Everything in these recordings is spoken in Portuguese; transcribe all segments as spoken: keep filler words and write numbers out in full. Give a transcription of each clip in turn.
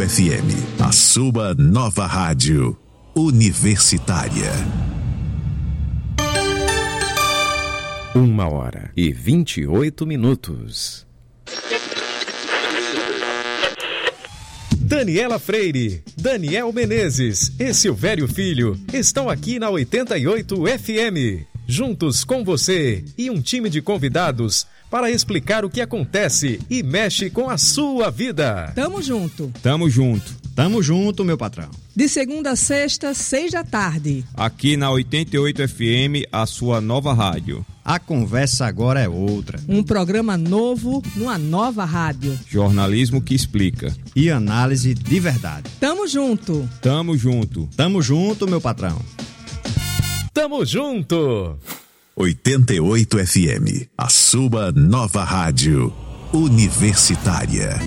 F M, a sua nova rádio universitária. Uma hora e vinte e oito minutos. Daniela Freire, Daniel Menezes e Silvério Filho estão aqui na oitenta e oito F M, juntos com você e um time de convidados para explicar o que acontece e mexe com a sua vida. Tamo junto. Tamo junto. Tamo junto, meu patrão. De segunda a sexta, seis da tarde. Aqui na oitenta e oito F M, a sua nova rádio. A conversa agora é outra. Um programa novo numa nova rádio. Jornalismo que explica. E análise de verdade. Tamo junto. Tamo junto. Tamo junto, meu patrão. Tamo junto. oitenta e oito F M, a sua nova rádio universitária.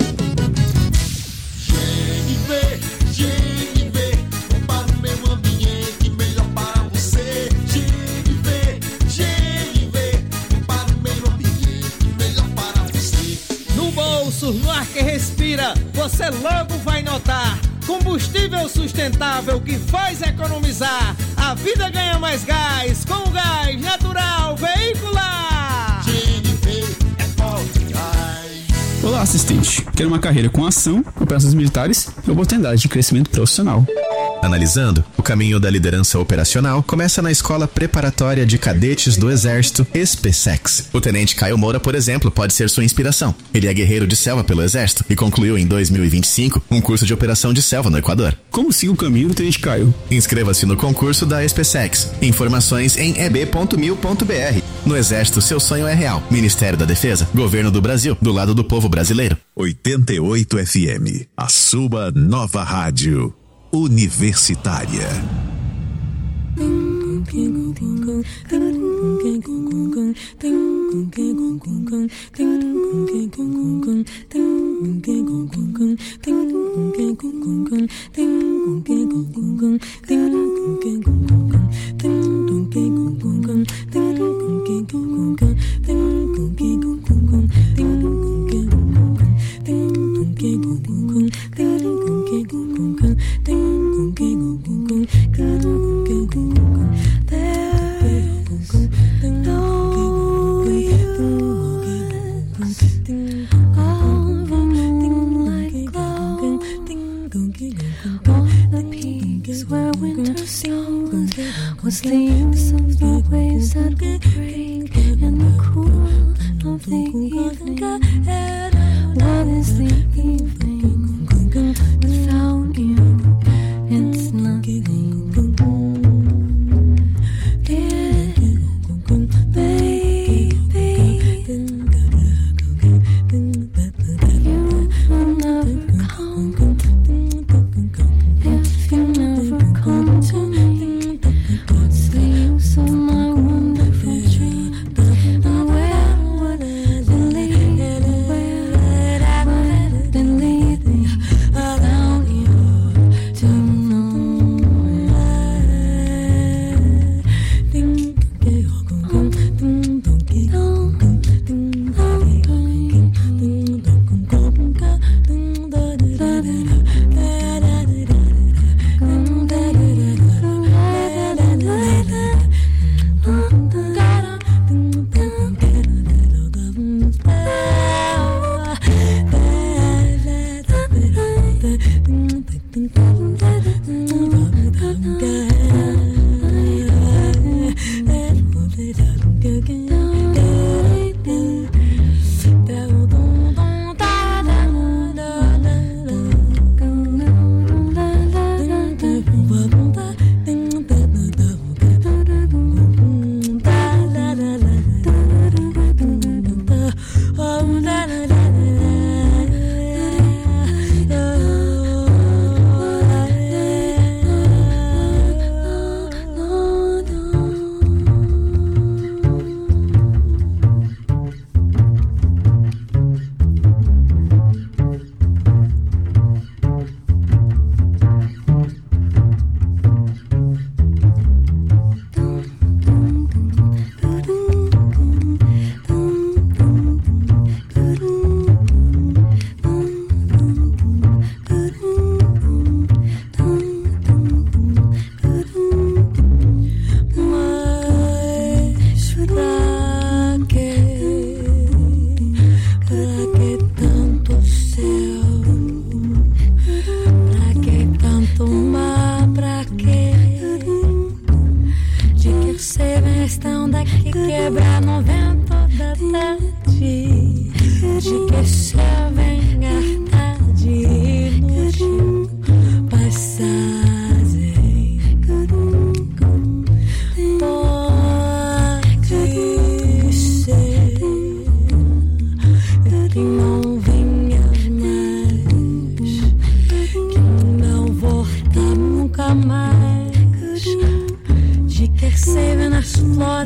No ar que respira, você logo vai notar. Combustível sustentável que faz economizar. A vida ganha mais gás com o gás natural veicular. G N V é Forte Gás. Olá, assistente. Quer uma carreira com ação, operações militares e oportunidade de crescimento profissional. Analisando, o caminho da liderança operacional começa na Escola Preparatória de Cadetes do Exército, ESPESEX. O Tenente Caio Moura, por exemplo, pode ser sua inspiração. Ele é guerreiro de selva pelo Exército e concluiu em dois mil e vinte e cinco um curso de operação de selva no Equador. Como siga o caminho do Tenente Caio? Inscreva-se no concurso da ESPESEX. Informações em e b ponto mil ponto b r. No Exército, seu sonho é real. Ministério da Defesa, Governo do Brasil, do lado do povo brasileiro. oitenta e oito F M, a sua nova rádio universitária. Was the use of the waves that we break in the cool of the evening? What is the evening without you? It's nothing. Yeah, baby, you will never come if you never come to me. What's the use of my wonderful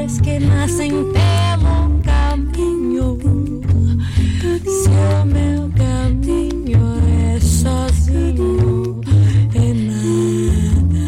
flores que nacem pelo caminho. Se o meu caminho é sozinho, é nada.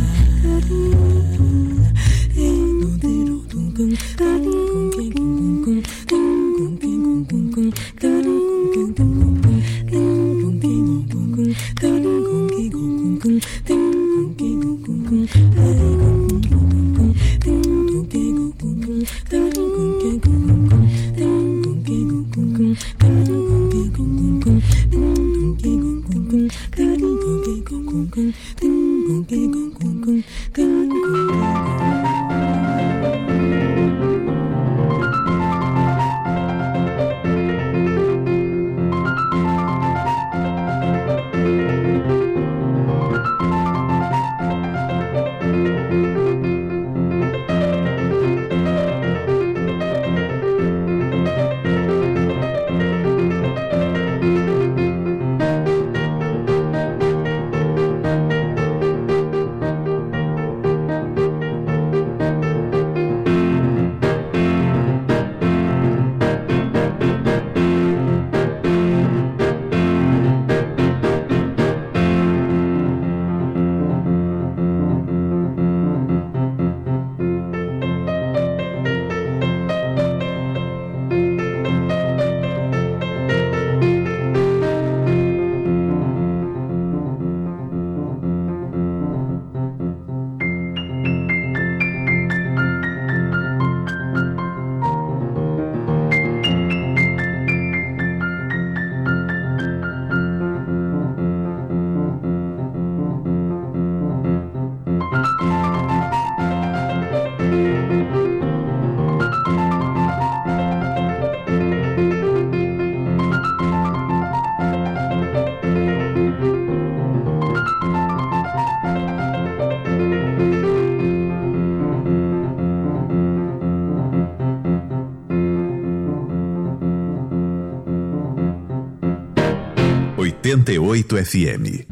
oitenta e oito F M.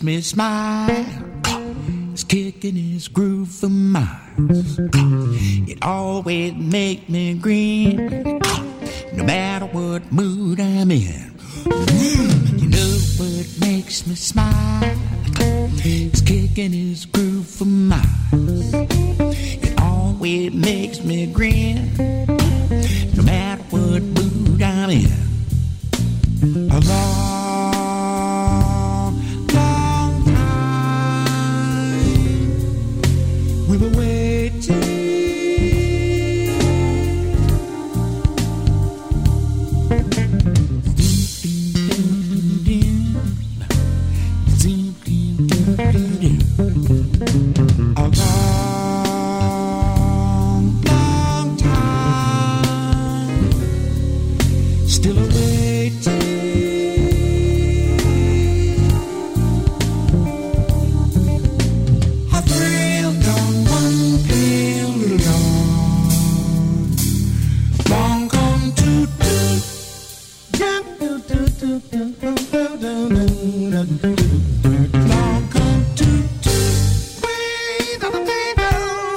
me smile. It's kicking his groove for miles. It always makes me grin, no matter what mood I'm in. You know what makes me smile? It's kicking his groove for miles. It always makes me grin, no matter what mood I'm in. A long, long time we were waiting. A long, long time still awaiting. I thrilled on one pale little dawn, long gone to do. Long gone to do. Way down the way down.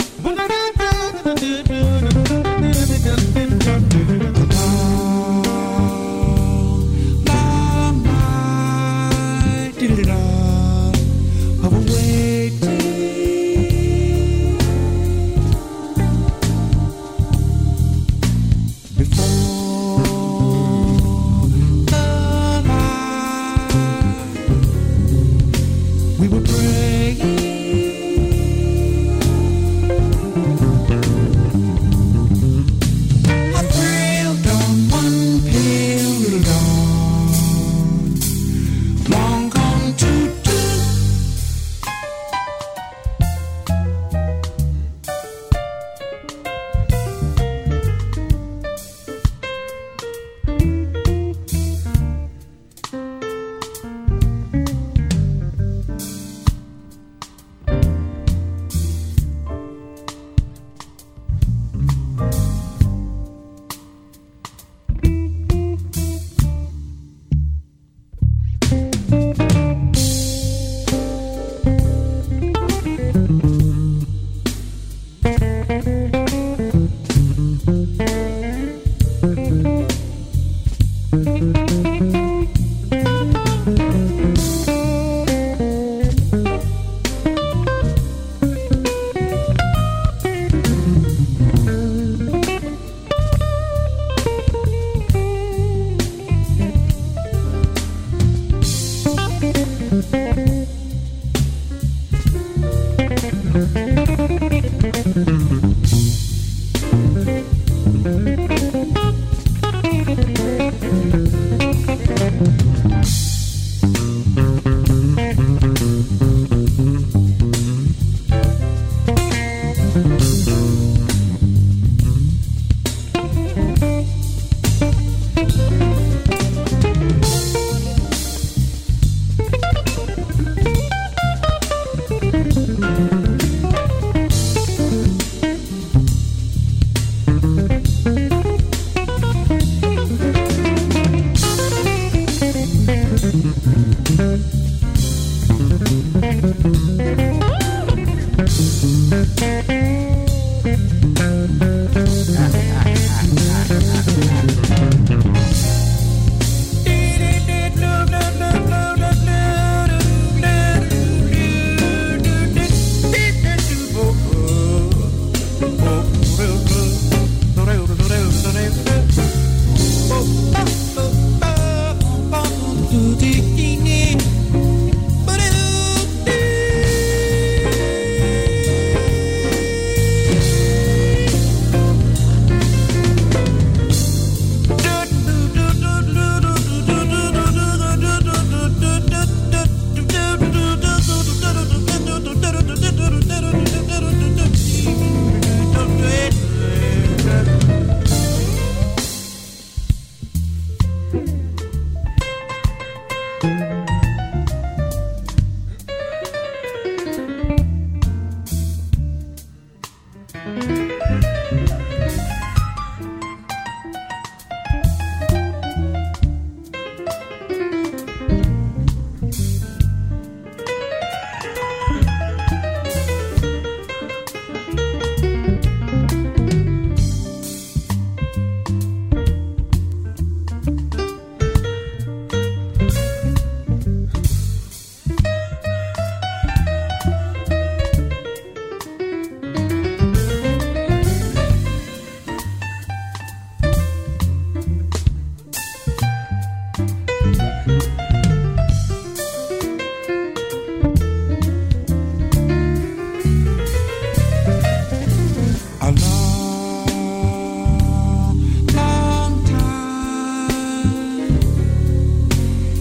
Long night, diddle-da, of waiting. Before the light, we were praying. I thrilled on one pale little dawn, long gone to do.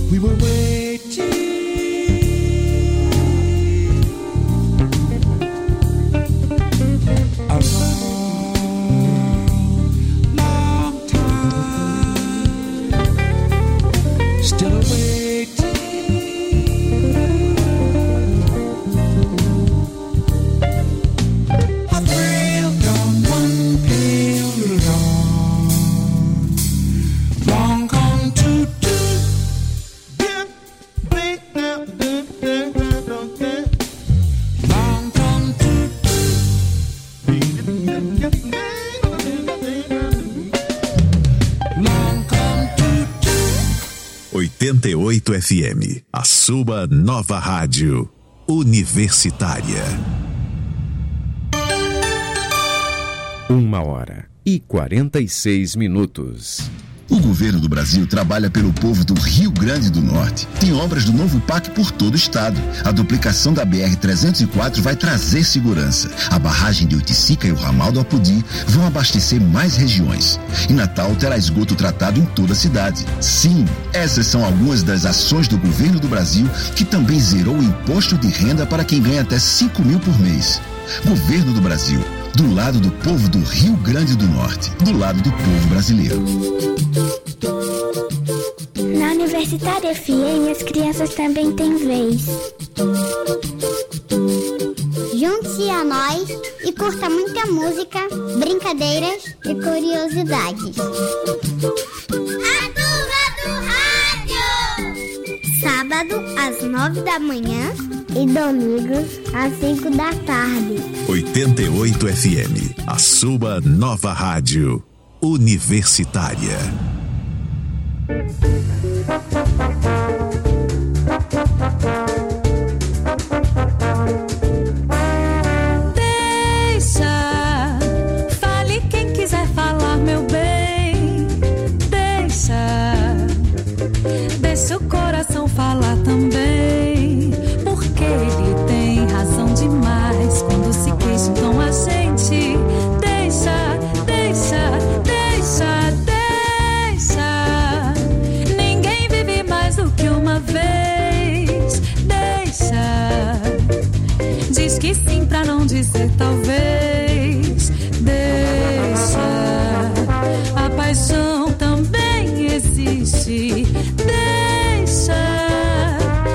We were waiting a long, long time, still waiting. A thrill gone, one pale dawn, long gone to do. Long gone to long gone to oitenta e oito F M, a sua nova rádio universitária. Uma hora e quarenta e seis minutos. O governo do Brasil trabalha pelo povo do Rio Grande do Norte. Tem obras do novo P A C por todo o estado. A duplicação da B R trezentos e quatro vai trazer segurança. A barragem de Oiticica e o ramal do Apodi vão abastecer mais regiões. E Natal terá esgoto tratado em toda a cidade. Sim, essas são algumas das ações do governo do Brasil, que também zerou o imposto de renda para quem ganha até cinco mil por mês. Governo do Brasil, do lado do povo do Rio Grande do Norte, do lado do povo brasileiro. Na Universitária F M, as crianças também têm vez. Junte-se a nós e curta muita música, brincadeiras e curiosidades. A Turma do Rádio! Sábado, às nove da manhã e domingos, às cinco da tarde. oitenta e oito F M, a sua nova rádio universitária. Deixa, fale quem quiser falar, meu bem. Deixa, deixa o coração falar também, porque ele tem razão demais quando se queixa com a gente. Deixa, deixa, deixa, deixa. Ninguém vive mais do que uma vez. Deixa, diz que sim pra não dizer talvez. Deixa, a paixão também existe. Deixa,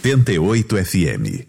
oitenta e oito F M.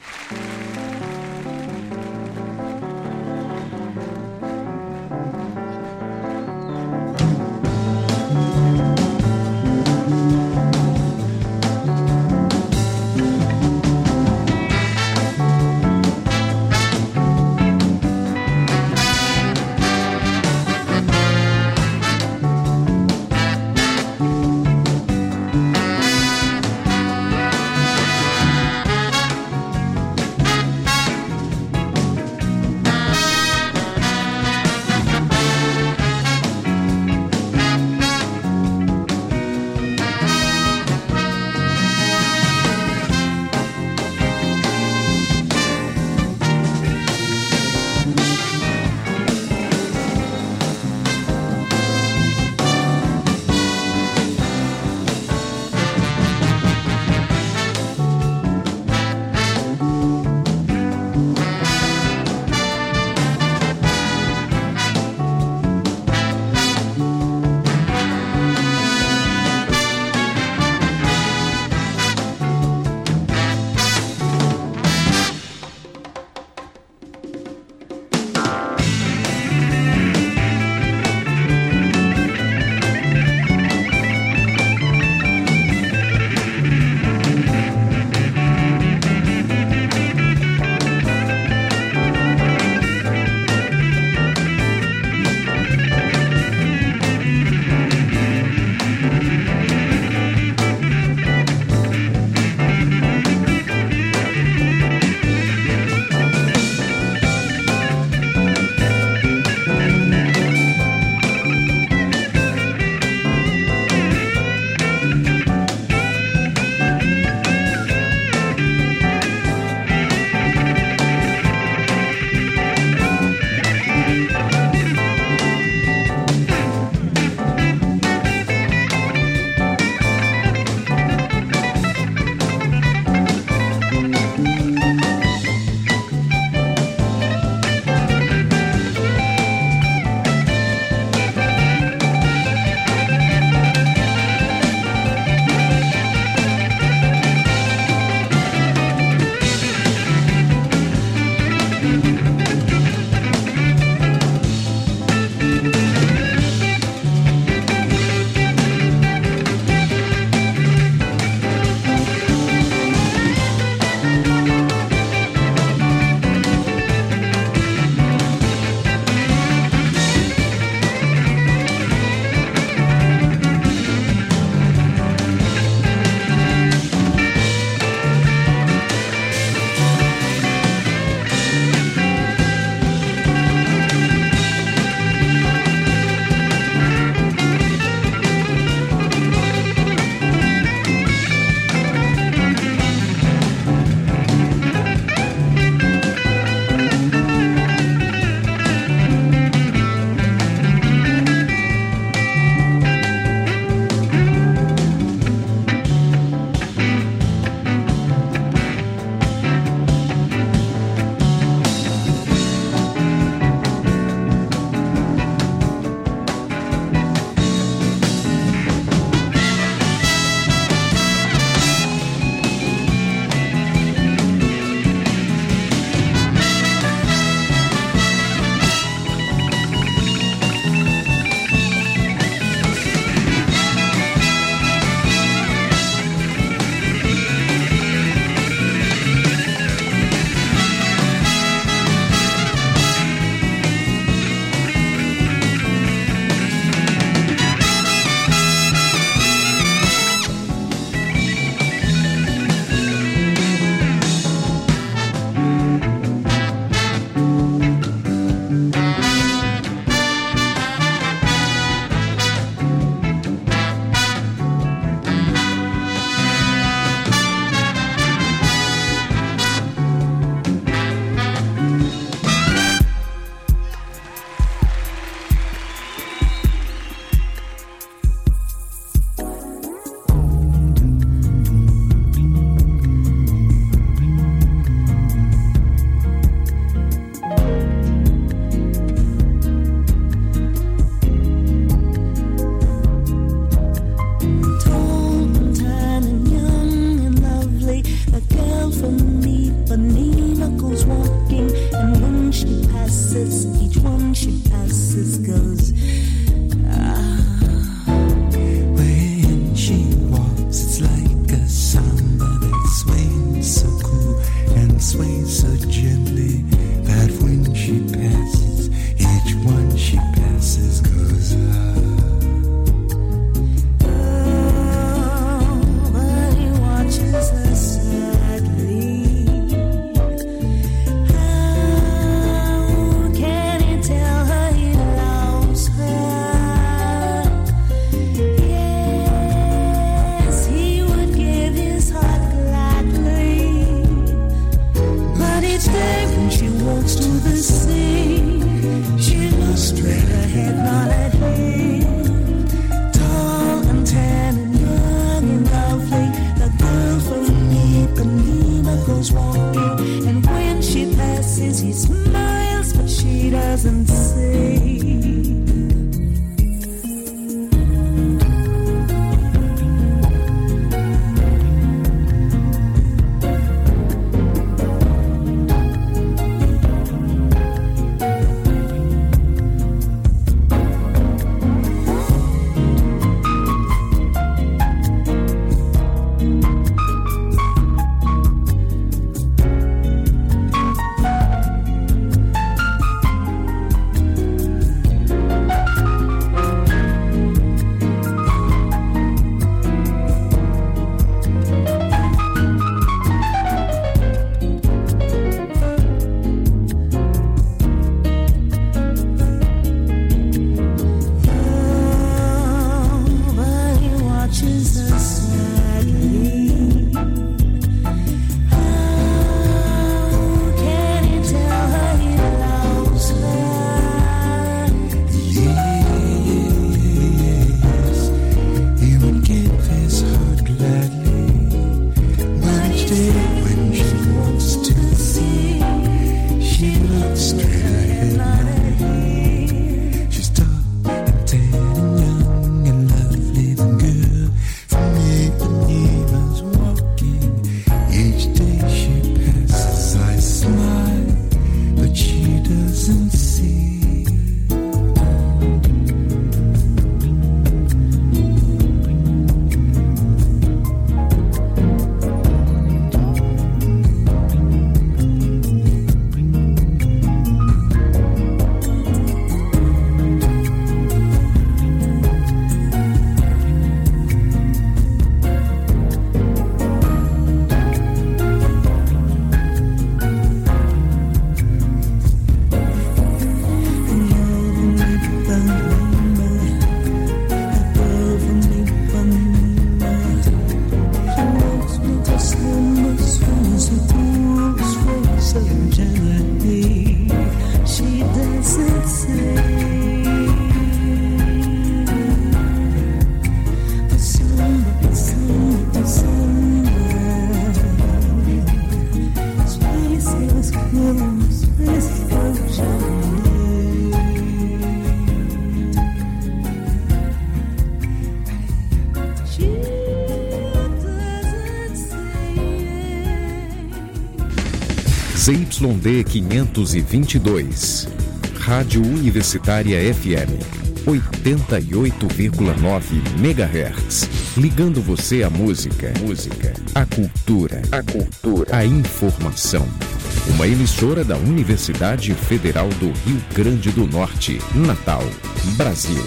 Z Y D quinhentos e vinte e dois. Rádio Universitária F M. oitenta e oito vírgula nove megahertz. Ligando você à música, música, à cultura, à cultura, à informação. Uma emissora da Universidade Federal do Rio Grande do Norte, Natal, Brasil.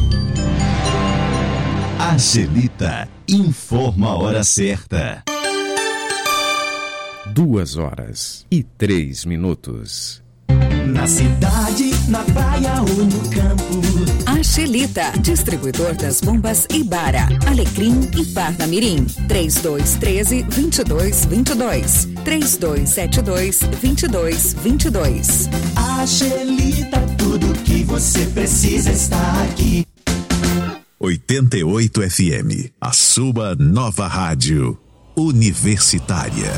Angelita informa a hora certa. Duas horas e três minutos. Na cidade, na praia ou no campo. Angelita, distribuidor das bombas Ibara, Alecrim e Parnamirim. três dois um três, dois dois dois dois. três dois sete dois, dois dois dois dois. Angelita, tudo que você precisa está aqui. oitenta e oito F M, a sua nova rádio universitária.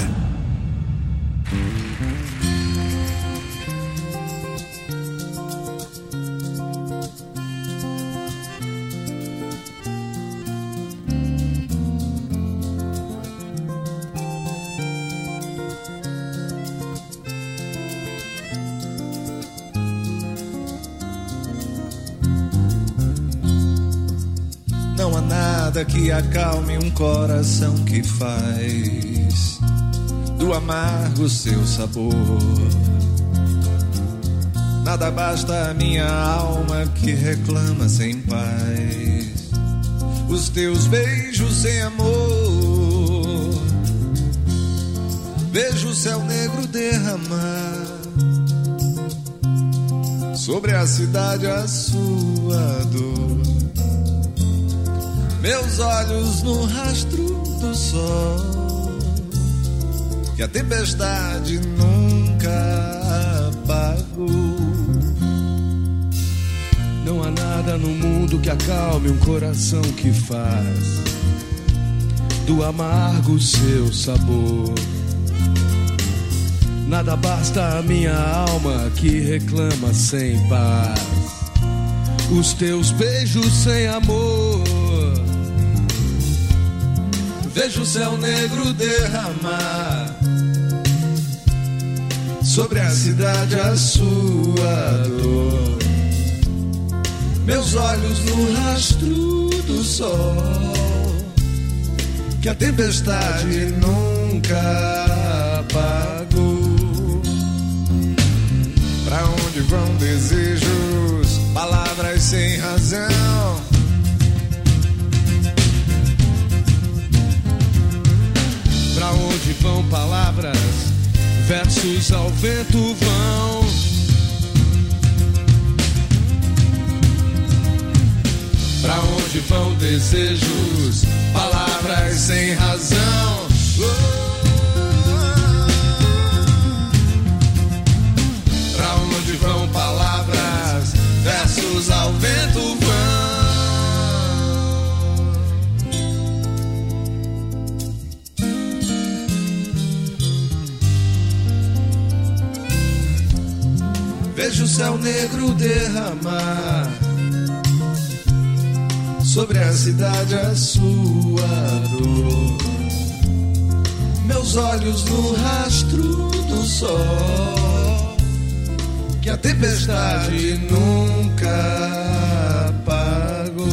Não há nada que acalme um coração que faz do amargo seu sabor. Nada basta a minha alma que reclama sem paz os teus beijos sem amor. Vejo o céu negro derramar sobre a cidade a sua dor. Meus olhos no rastro do sol que a tempestade nunca apagou. Não há nada no mundo que acalme um coração que faz do amargo seu sabor. Nada basta a minha alma que reclama sem paz os teus beijos sem amor. Vejo o céu negro derramar sobre a cidade a sua dor. Meus olhos no rastro do sol que a tempestade nunca apagou. Pra onde vão desejos, palavras sem razão? Pra onde vão palavras, versos ao vento vão. Pra onde vão desejos, palavras sem razão? Pra onde vão palavras, versos ao vento vão? Vejo o céu negro derramar sobre a cidade a sua dor. Meus olhos no rastro do sol que a tempestade nunca apagou.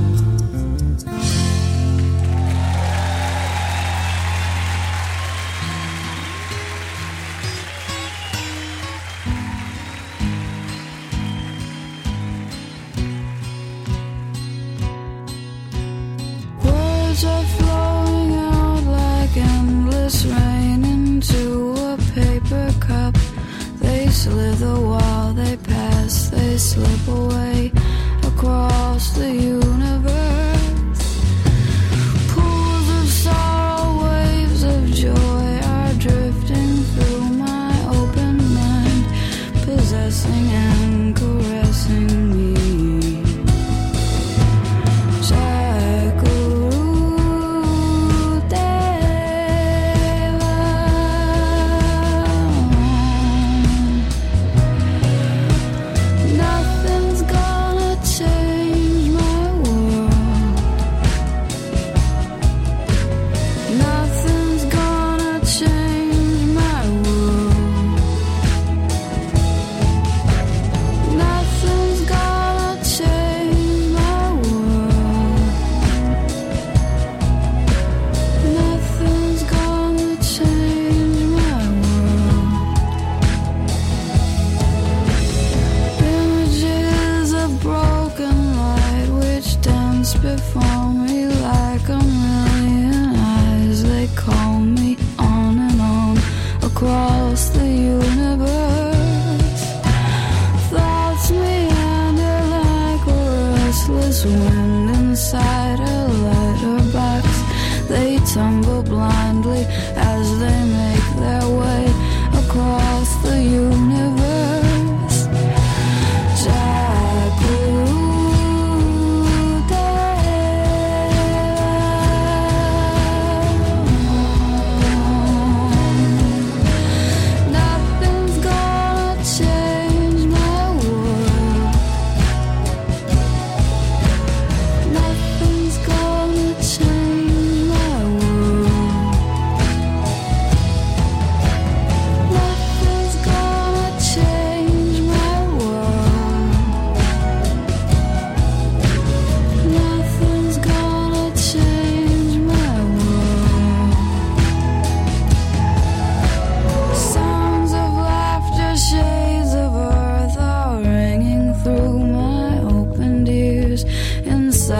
Words are flowing out like endless rain into a paper cup. They slither while they pass, they slip away across the universe. Pools of sorrow, waves of joy are drifting through my open mind, possessing and caressing me. Nothing's gonna change my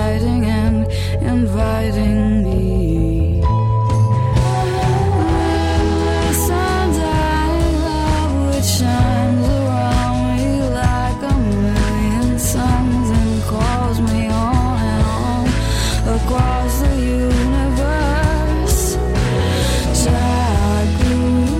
hiding and inviting me. Sun dying love which shines around me like a million suns and calls me on and on across the universe. Jagu.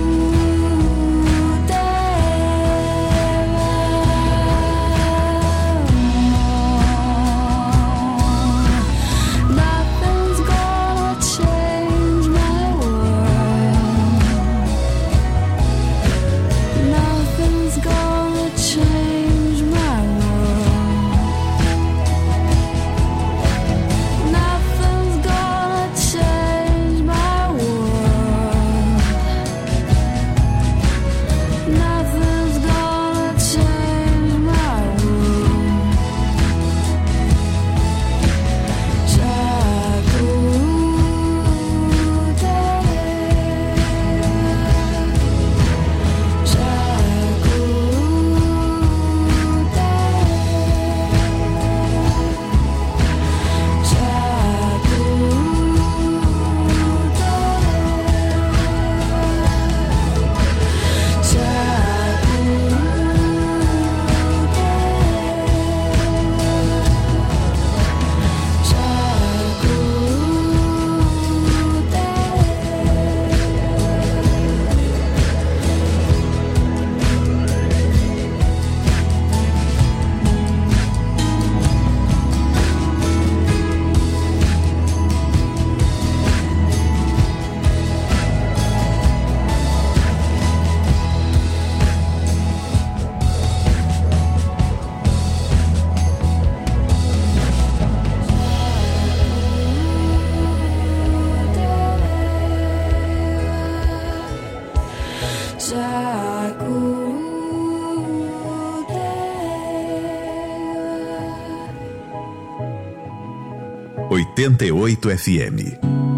oitenta e oito F M.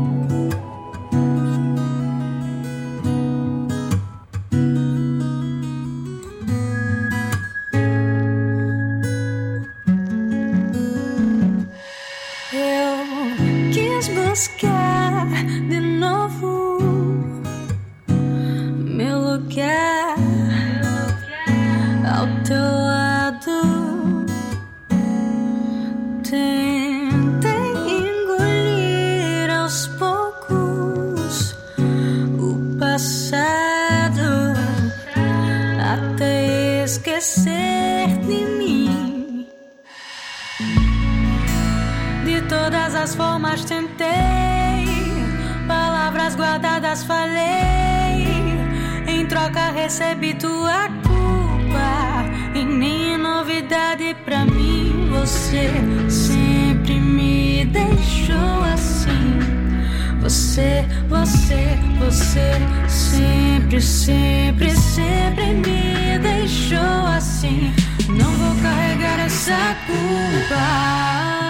Eu quis buscar de novo meu lugar ao teu lado. Tentei engolir aos poucos o passado até esquecer de mim. De todas as formas tentei, palavras guardadas falei, em troca recebi tua culpa e nem novidade pra mim. Você sempre me deixou assim. Você, você, você sempre, sempre, sempre me deixou assim. Não vou carregar essa culpa.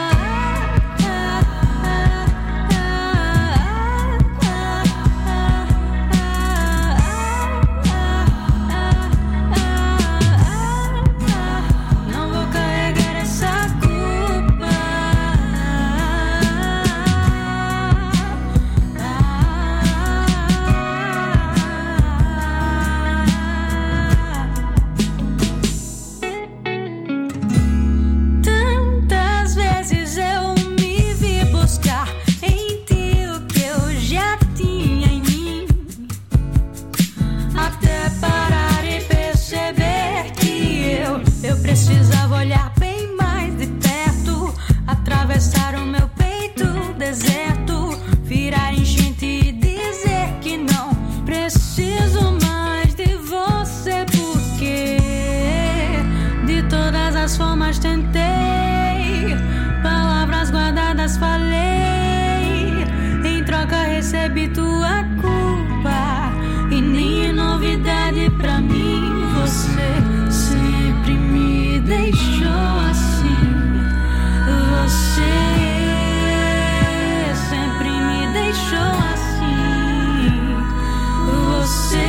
Precisava olhar bem mais de perto, atravessar o meu peito, deserto, virar enchente e dizer que não preciso mais de você, porque de todas as formas tentei, palavras guardadas falei, em troca recebi tua culpa e nem novidade pra mim. Você sempre me deixou assim. Você sempre me deixou assim. Você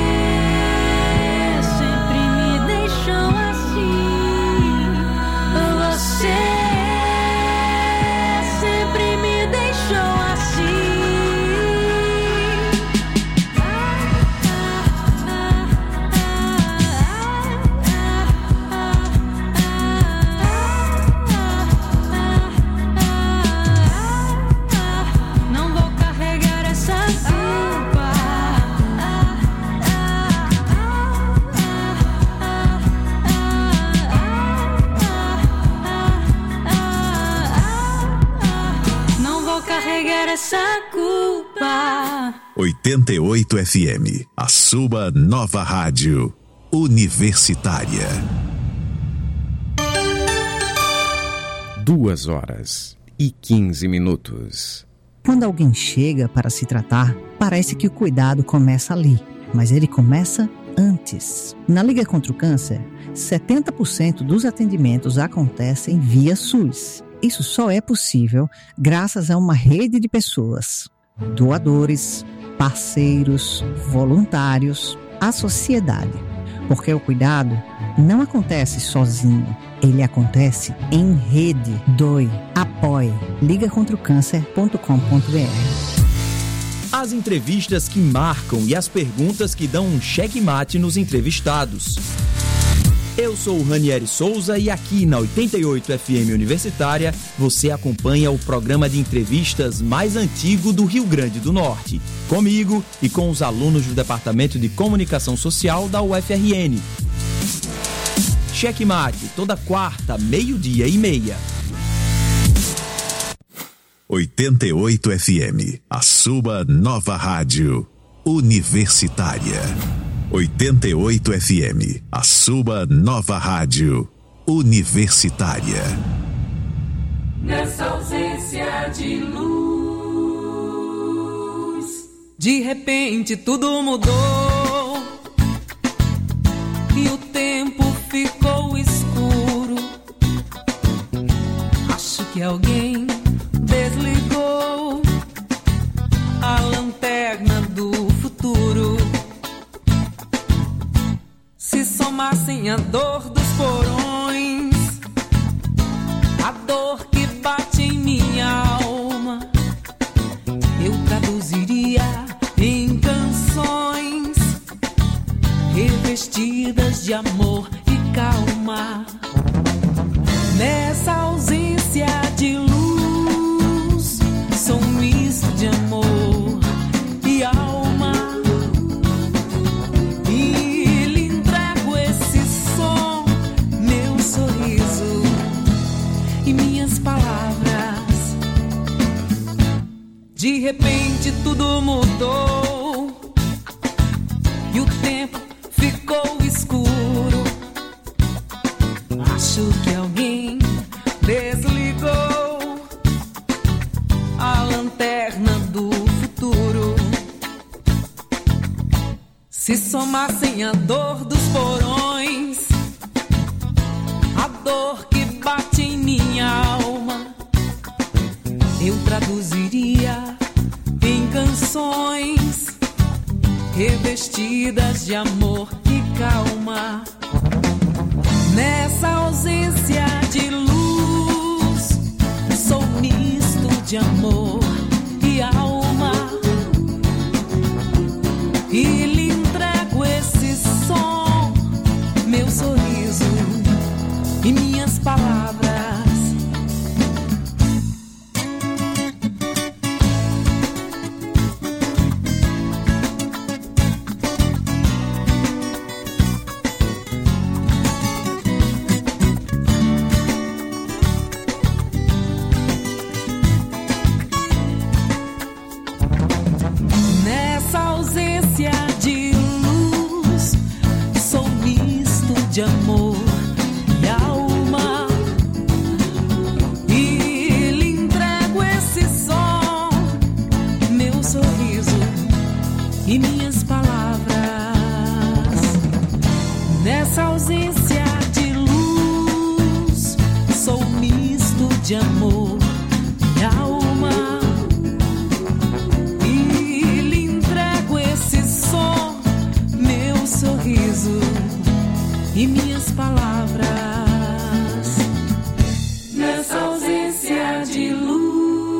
sempre me deixou assim. Você carregar essa culpa. oitenta e oito F M, a sua nova rádio universitária. Duas horas e quinze minutos. Quando alguém chega para se tratar, parece que o cuidado começa ali, mas ele começa antes. Na Liga contra o Câncer, setenta por cento dos atendimentos acontecem via SUS. Isso só é possível graças a uma rede de pessoas, doadores, parceiros, voluntários, a sociedade. Porque o cuidado não acontece sozinho, ele acontece em rede. Doe, apoie. liga contra o câncer ponto com ponto b r. As entrevistas que marcam e as perguntas que dão um checkmate nos entrevistados. Eu sou o Ranieri Souza e aqui na oitenta e oito F M Universitária você acompanha o programa de entrevistas mais antigo do Rio Grande do Norte. Comigo e com os alunos do Departamento de Comunicação Social da U F R N. Checkmate, toda quarta, meio-dia e meia. oitenta e oito F M, a sua nova rádio universitária. oitenta e oito F M, a sua nova rádio universitária. Nessa ausência de luz, de repente tudo mudou e o tempo ficou escuro. Acho que alguém desligou a lanterna do futuro. Se somassem a dor dos porões, a dor que bate em minha alma, eu traduziria em canções revestidas de amor e calma. Nessa ausência de luz, sou um misto de amor e alma. E lhe entrego esse som, meu sorriso e minhas palavras. De repente tudo mudou e o tempo ficou escuro. Acho que alguém desligou a lanterna do futuro. Se somassem a dor dos porões, a dor que bate em minha alma, eu traduziria em canções revestidas de amor e calma. Nessa ausência de luz, sou misto de amor e alma. E lhe entrego esse som, meu sorriso e minhas palavras. De amor e alma, e lhe entrego esse som, meu sorriso e minhas palavras. Nessa ausência de luz, sou um misto de amor e alma, e lhe entrego esse som, meu sorriso e minhas palavras. Nessa ausência de luz.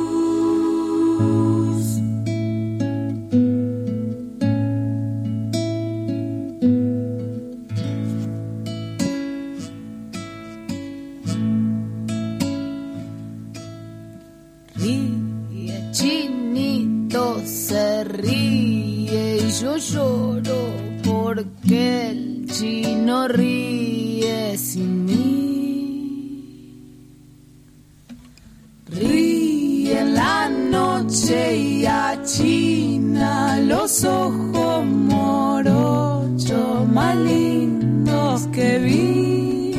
Ríe, chinito, se ríe y yo lloro porque el chino ríe sin mí. Ríe en la noche noche y achina los ojos morochos más lindos que vi.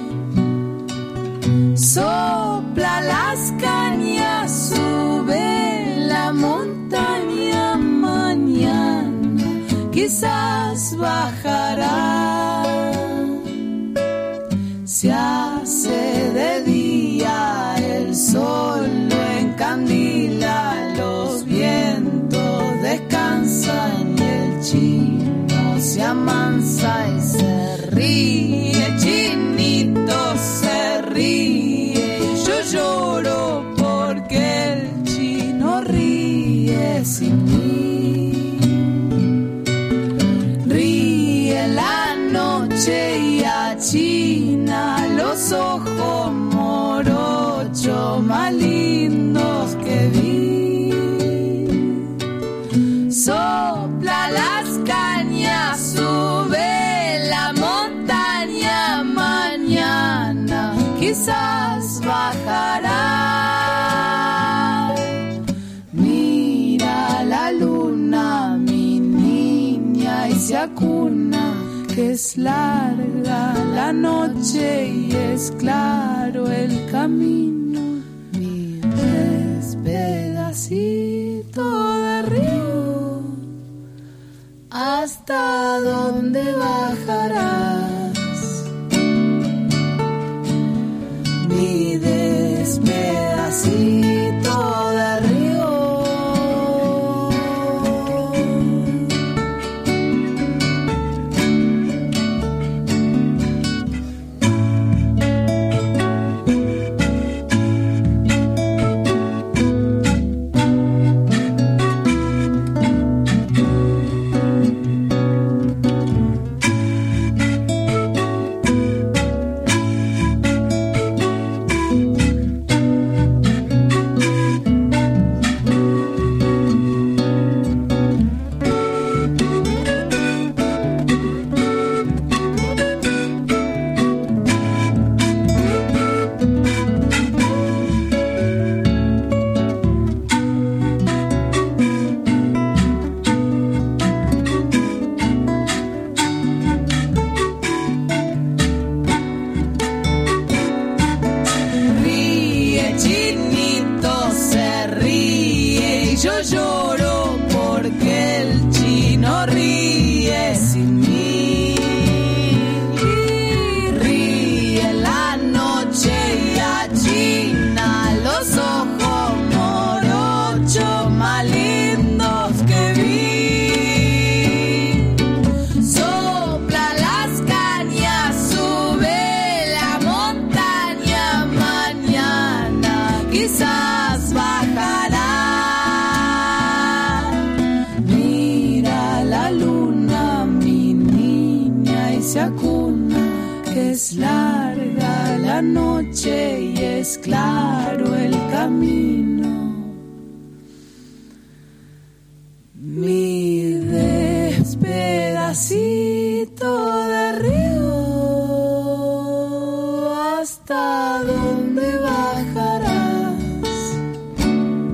Sopla las cañas, sube la montaña mañana, quizás bajará. Se hace de día, el sol lo encandila, los vientos descansan y el chino se amansa y se ríe, chinito se ríe, y yo lloro porque el chino ríe sin mí. Ríe la noche y achina los ojos morochos más lindos que vi. Sopla las cañas, sube la montaña mañana, quizás bajará. Mira la luna, mi niña, y se acuna, que es larga la noche y es claro el camino. Mi pedacito de río, ¿hasta dónde bajarás? Mi despedacito de río. Claro el camino, mi despedacito.